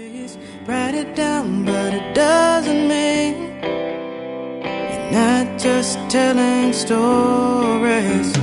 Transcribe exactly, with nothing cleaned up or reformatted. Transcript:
Write it down, but it doesn't mean you're not just telling stories.